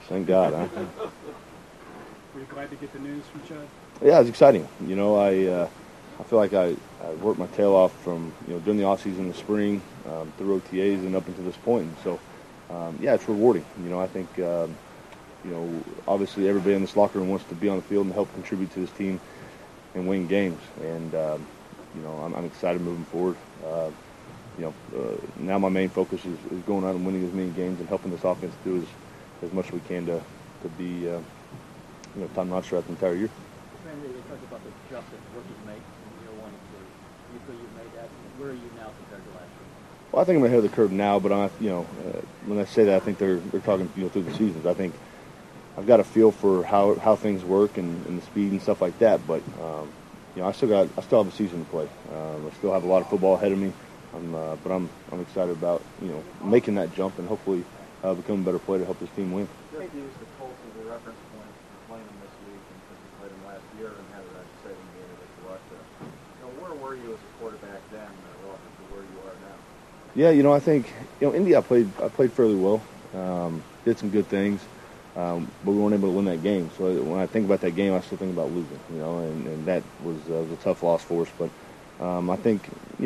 Thank God. Huh? Were you glad to get the news from Chud? Yeah, it's exciting. You know, I feel like I worked my tail off from during the off season in the spring through OTAs and up until this point. And so, yeah, it's rewarding. You know, I think obviously everybody in this locker room wants to be on the field and help contribute to this team and win games. And I'm excited moving forward. Now my main focus is going out and winning as many games and helping this offense do as much as we can to be top-notch throughout the entire year. Randy, you talked about the jump that rookies make from year one to two. You feel you've made that? Where are you now compared to last year? Well, I think I'm ahead of the curve now, but when I say that, I think they're talking through the seasons. I think I've got a feel for how things work and the speed and stuff like that. But I still have a season to play. I still have a lot of football ahead of me. But I'm excited about making that jump and hopefully become a better player to help this team win. Just use the Colts as a reference point for playing them this week and because you played them last year and had that exciting game against Russia. So where were you as a quarterback then relative to where you are now? Yeah, I think Indy I played fairly well. Did some good things, but we weren't able to win that game. So when I think about that game, I still think about losing. And that was a tough loss for us. But I think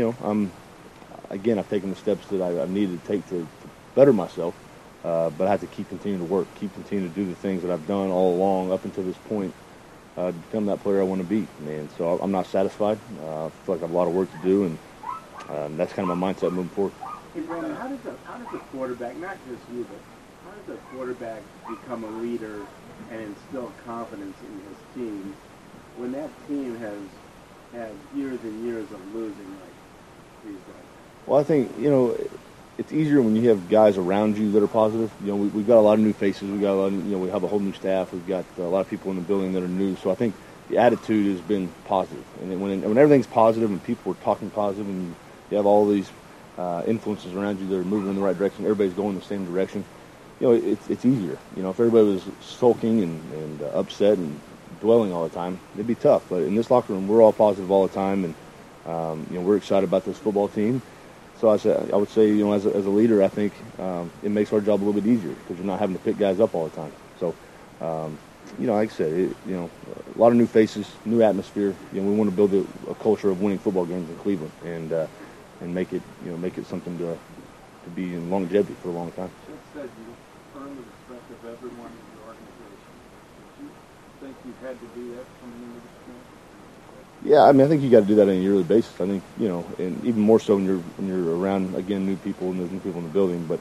I've taken the steps that I've needed to take to better myself, but I have to keep continuing to work, keep continuing to do the things that I've done all along up until this point to become that player I want to be. And so I'm not satisfied. I feel like I have a lot of work to do, and that's kind of my mindset moving forward. Hey, Brandon, how does a quarterback, not just you, but how does a quarterback become a leader and instill confidence in his team when that team has had years and years of losing like these days? Well, I think, it's easier when you have guys around you that are positive. We've got a lot of new faces. We have a whole new staff. We've got a lot of people in the building that are new. So I think the attitude has been positive. And when everything's positive and people are talking positive and you have all these influences around you that are moving in the right direction, everybody's going in the same direction, it's easier. If everybody was sulking and upset and dwelling all the time, it'd be tough. But in this locker room, we're all positive all the time. And, we're excited about this football team. So I would say, as a leader, I think it makes our job a little bit easier because you're not having to pick guys up all the time. So, like I said, a lot of new faces, new atmosphere. We want to build a culture of winning football games in Cleveland and make it something to be in longevity for a long time. You said you earned the respect of everyone in your organization. Do you think you've had to do that coming into this camp? Yeah, I think you got to do that on a yearly basis. I think and even more so when you're around again new people and there's new people in the building. But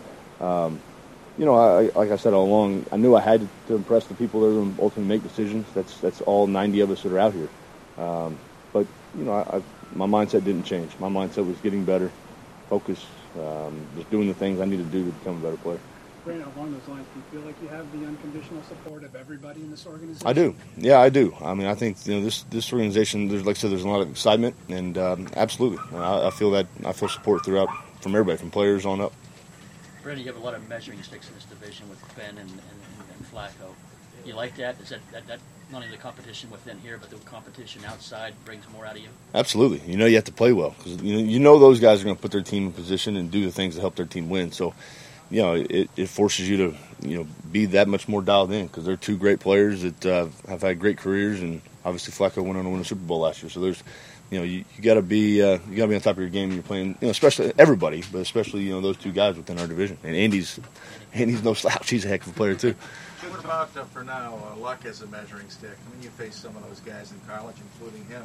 like I said all along, I knew I had to impress the people that are going to ultimately make decisions. That's all 90 of us that are out here. But my mindset didn't change. My mindset was getting better, focus, just doing the things I need to do to become a better player. Brandon, along those lines, do you feel like you have the unconditional support of everybody in this organization? I do. Yeah, I do. I think this organization. Like I said, there's a lot of excitement, and absolutely, I feel that. I feel support throughout from everybody, from players on up. Brandon, you have a lot of measuring sticks in this division with Ben and Flacco. You like that? Is that not only the competition within here, but the competition outside brings more out of you? Absolutely. You have to play well because those guys are going to put their team in position and do the things to help their team win. So. It forces you to, be that much more dialed in because they're two great players that have had great careers, and obviously Flacco went on to win a Super Bowl last year. So there's, you got to be on top of your game when you're playing, especially everybody, but especially those two guys within our division. And Andy's no slouch; he's a heck of a player too. What about for now? Luck as a measuring stick. You face some of those guys in college, including him.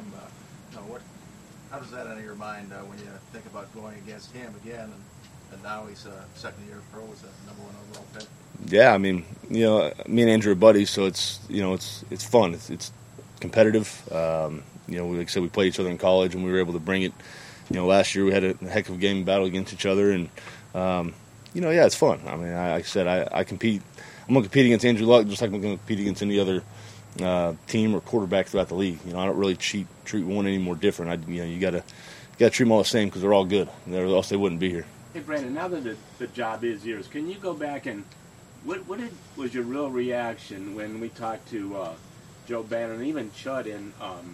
How does that enter your mind when you think about going against him again? And now he's a second-year pro, is a number one overall pick. Yeah, me and Andrew are buddies, so it's fun. It's competitive. Like I said, we played each other in college, and we were able to bring it. Last year we had a heck of a game battle against each other, and it's fun. Like I said, I compete. I'm going to compete against Andrew Luck just like I'm going to compete against any other team or quarterback throughout the league. I don't really treat one any more different. You got to treat them all the same because they're all good, or else they wouldn't be here. Hey, Brandon, now that the job is yours, can you go back and what was your real reaction when we talked to Joe Bannon and even Chud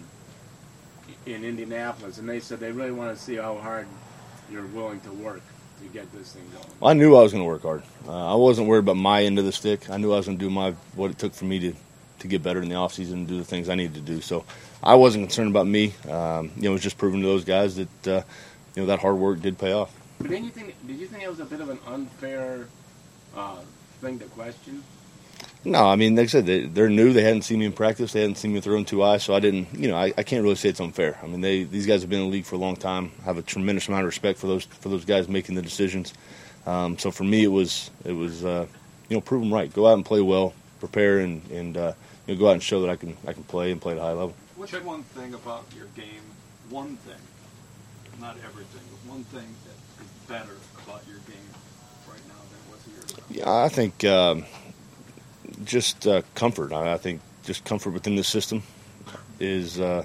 in Indianapolis, and they said they really want to see how hard you're willing to work to get this thing going? I knew I was going to work hard. I wasn't worried about my end of the stick. I knew I was going to do what it took for me to get better in the offseason and do the things I needed to do. So I wasn't concerned about me. It was just proving to those guys that that hard work did pay off. But did you think it was a bit of an unfair thing to question? No, I mean, like I said, they're new. They hadn't seen me in practice. They hadn't seen me throw in 2 eyes, so I didn't. I can't really say it's unfair. I mean, these guys have been in the league for a long time. I have a tremendous amount of respect for those guys making the decisions. So for me, it was prove them right. Go out and play well, prepare, and go out and show that I can play and play at a high level. What's one thing about your game? One thing, not everything, but one thing that is better about your game right now than it was a year ago? Yeah, I think. Just comfort. I think just comfort within the system is, and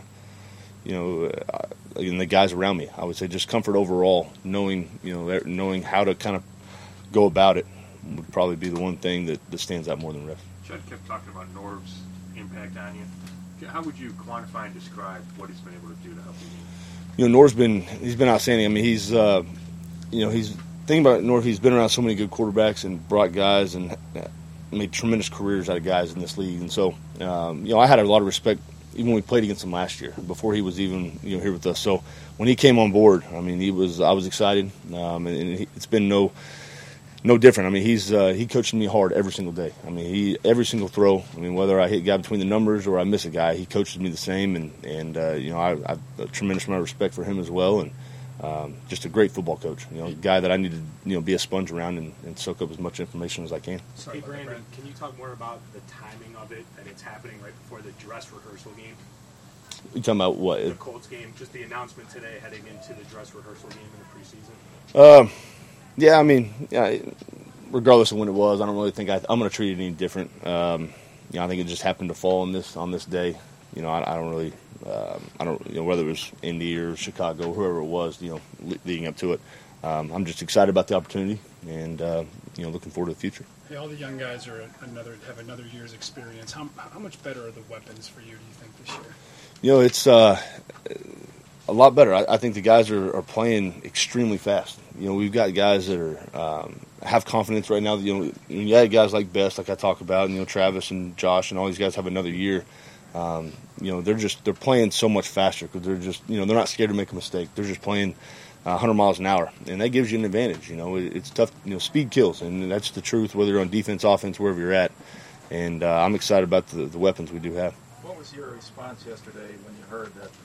the guys around me. I would say just comfort overall, knowing how to kind of go about it would probably be the one thing that stands out more than the rest. Judd kept talking about Norv's impact on you. How would you quantify and describe what he's been able to do to help you? Norv's been outstanding. I mean, he's thinking about Norv. He's been around so many good quarterbacks and brought guys and made tremendous careers out of guys in this league, and so I had a lot of respect even when we played against him last year before he was even here with us. So when he came on board, I mean, I was excited, and it's been no different. I mean, he coached me hard every single day. I mean, every single throw. I mean, whether I hit a guy between the numbers or I miss a guy, he coaches me the same, and I have a tremendous amount of respect for him as well, and just a great football coach. A guy that I need to be a sponge around and soak up as much information as I can. Hey, Brandon, can you talk more about the timing of it, that it's happening right before the dress rehearsal game? You talking about what? The Colts game, just the announcement today heading into the dress rehearsal game in the preseason. Yeah, I mean, regardless of when it was, I don't really think I'm going to treat it any different. I think it just happened to fall on this day. I don't really. Whether it was Indy or Chicago, whoever it was, leading up to it. I'm just excited about the opportunity and, looking forward to the future. Hey, all the young guys have another year's experience. How much better are the weapons for you, do you think, this year? It's a lot better. I think the guys are playing extremely fast. We've got guys that are have confidence right now. When you had guys like Best, like I talk about, and Travis and Josh and all these guys have another year. They're playing so much faster because they're just they're not scared to make a mistake. They're just playing 100 miles an hour, and that gives you an advantage. It's tough. Speed kills, and that's the truth. Whether you're on defense, offense, wherever you're at, and I'm excited about the weapons we do have. What was your response yesterday when you heard that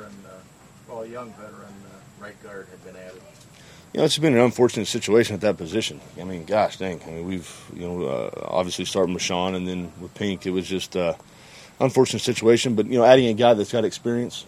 a young veteran right guard had been added? It's been an unfortunate situation at that position. I mean, gosh dang. I mean, we've obviously starting with Sean, and then with Pink, it was just. Unfortunate situation, but adding a guy that's got experience,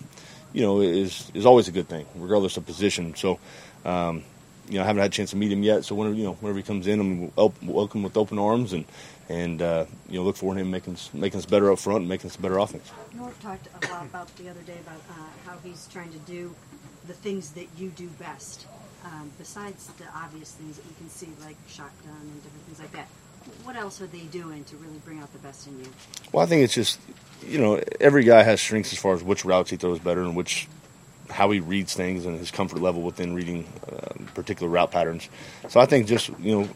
is always a good thing, regardless of position. So, I haven't had a chance to meet him yet. So whenever he comes in, we'll welcome with open arms and look forward to him making us better up front and making us a better offense. Norv talked a lot about the other day about how he's trying to do the things that you do best, besides the obvious things that you can see, like shotgun and different things like that. What else are they doing to really bring out the best in you? Well, I think it's just, every guy has strengths as far as which routes he throws better and how he reads things and his comfort level within reading particular route patterns. So I think just,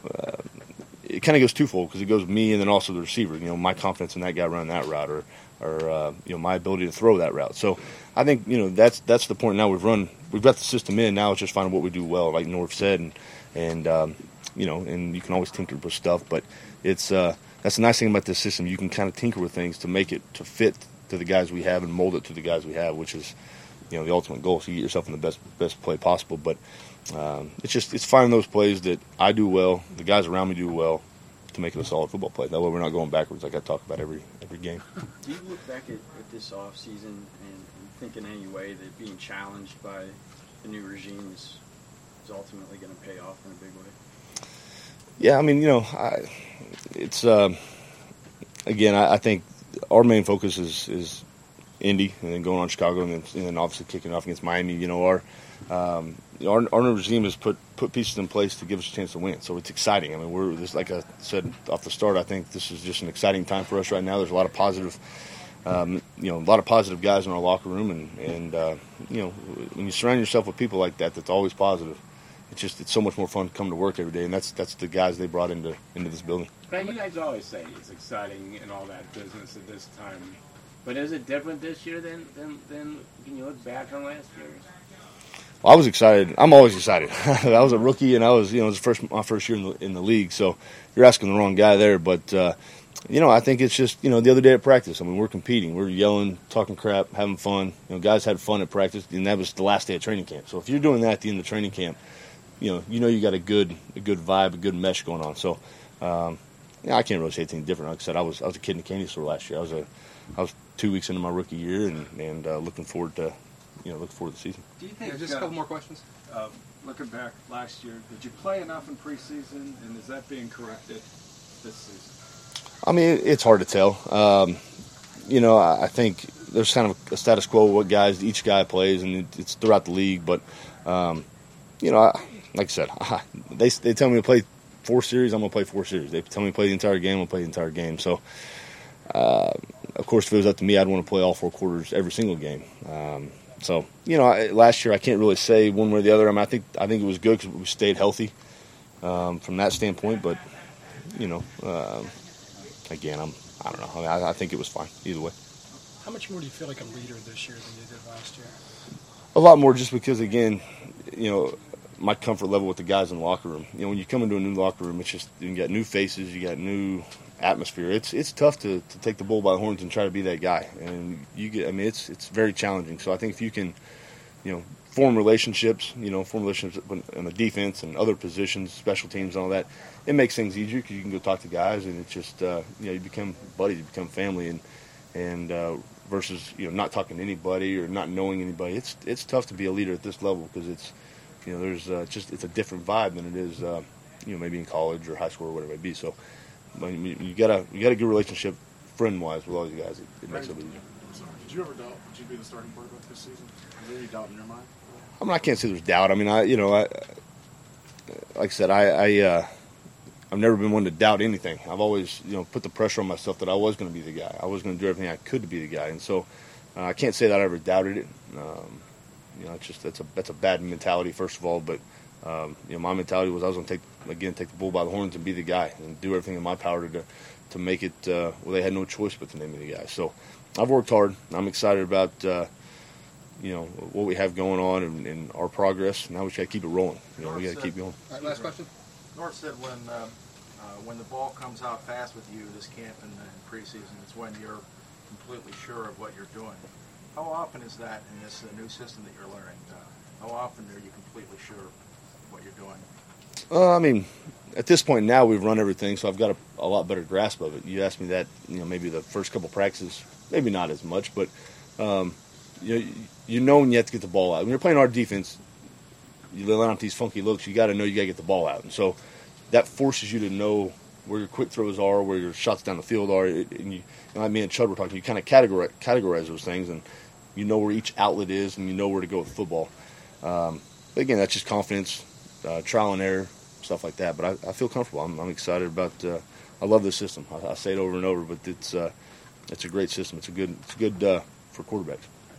it kind of goes twofold because it goes me and then also the receiver. My confidence in that guy running that route or my ability to throw that route. So I think, that's the point now we've got the system in. Now it's just finding what we do well, like Norv said, and you can always tinker with stuff, but it's that's the nice thing about this system. You can kind of tinker with things to make it to fit to the guys we have and mold it to the guys we have, which is the ultimate goal. So you get yourself in the best play possible. But it's finding those plays that I do well, the guys around me do well, to make it a solid football play. That way we're not going backwards like I talk about every game. Do you look back at this off season and think in any way that being challenged by the new regime is ultimately going to pay off in a big way? Yeah, I mean, it's again, I think our main focus is Indy, and then going on Chicago, and then obviously kicking off against Miami. Our new regime has put pieces in place to give us a chance to win, so it's exciting. I mean, we're just like I said off the start. I think this is just an exciting time for us right now. There's a lot of positive. A lot of positive guys in our locker room, and when you surround yourself with people like that, that's always positive. it's so much more fun to come to work every day, and that's the guys they brought into this building. Man, you guys always say it's exciting and all that business at this time, but is it different this year than when you look back on last year? Well, I was excited. I'm always excited. I was a rookie, and I was, it was my first year in the league. So you're asking the wrong guy there. But I think it's just the other day at practice. I mean, we're competing, we're yelling, talking crap, having fun. Guys had fun at practice, and that was the last day of training camp. So if you're doing that at the end of training camp, you got a good vibe, a good mesh going on. So I can't really say anything different. Like I said, I was a kid in the candy store last year. I was 2 weeks into my rookie year, and looking forward to the season. Do you think just a couple more questions? Looking back last year, did you play enough in preseason, and is that being corrected this season? I mean, it's hard to tell. I think there's kind of a status quo of what each guy plays, and it's throughout the league. But like I said, they tell me to play 4 series, I'm going to play 4 series. They tell me to play the entire game, I'm going to play the entire game. So, of course, if it was up to me, I'd want to play all 4 quarters every single game. Last year I can't really say one way or the other. I mean, I think it was good because we stayed healthy from that standpoint. But, again, I don't know. I mean, I think it was fine either way. How much more do you feel like a leader this year than you did last year? A lot more, just because, again, my comfort level with the guys in the locker room. When you come into a new locker room, it's just you got new faces, you got new atmosphere. It's tough to take the bull by the horns and try to be that guy, and it's very challenging. So I think if you can, form relationships in the defense and other positions, special teams, and all that, it makes things easier because you can go talk to guys, and it's just you become buddies, you become family, and versus not talking to anybody or not knowing anybody. It's tough to be a leader at this level because it's there's it's a different vibe than it is maybe in college or high school or whatever it may be. So you got a good relationship friend wise with all these guys. It makes it easier. Did you ever doubt would you be the starting quarterback this season? Is there any doubt in your mind? I mean, I can't say there's doubt. I mean, like I said, I've never been one to doubt anything. I've always put the pressure on myself that I was going to be the guy. I was going to do everything I could to be the guy, and so I can't say that I ever doubted it. It's just that's a bad mentality, first of all. But my mentality was I was going to take the bull by the horns and be the guy and do everything in my power to make it. They had no choice but to name me the guy. So I've worked hard. I'm excited about what we have going on and our progress. Now we just got to keep it rolling. We got to keep going. All right, last question. North said when the ball comes out fast with you this camp and preseason, it's when you're completely sure of what you're doing. How often is that in this new system that you're learning? How often are you completely sure of what you're doing? I mean, at this point now we've run everything, so I've got a lot better grasp of it. You asked me that, maybe the first couple practices, maybe not as much, but when you have to get the ball out. When you're playing our defense, you let out these funky looks. You got to know you got to get the ball out, and so that forces you to know where your quick throws are, where your shots down the field are. Me and Chud were talking. You kind of categorize those things, and you know where each outlet is, and you know where to go with football. But again, that's just confidence, trial and error, stuff like that. But I feel comfortable. I'm excited about. I love this system. I say it over and over, but it's a great system. It's good for quarterbacks.